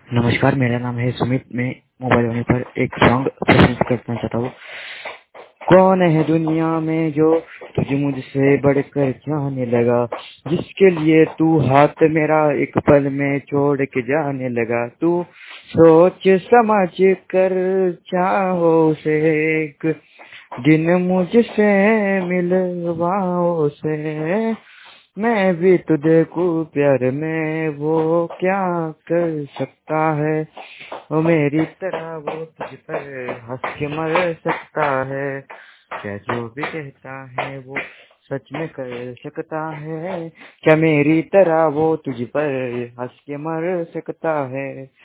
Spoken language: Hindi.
नमस्कार, मेरा नाम है सुमित। मैं मोबाइल वाले पर एक सॉन्ग प्रस्तुत करना चाहता हूँ। कौन है दुनिया में जो तुझे मुझसे बढ़कर जाने लगा, जिसके लिए तू हाथ मेरा एक पल में छोड़ के जाने लगा। तू सोच समझ कर चाहो उसे, एक दिन मुझसे मिलवाओ उसे। मैं भी तो देखूं प्यार में वो क्या कर सकता है, वो मेरी तरह वो तुझ पर हंस के मर सकता है। क्या जो भी कहता है वो सच में कर सकता है, क्या मेरी तरह वो तुझ पर हंस के मर सकता है।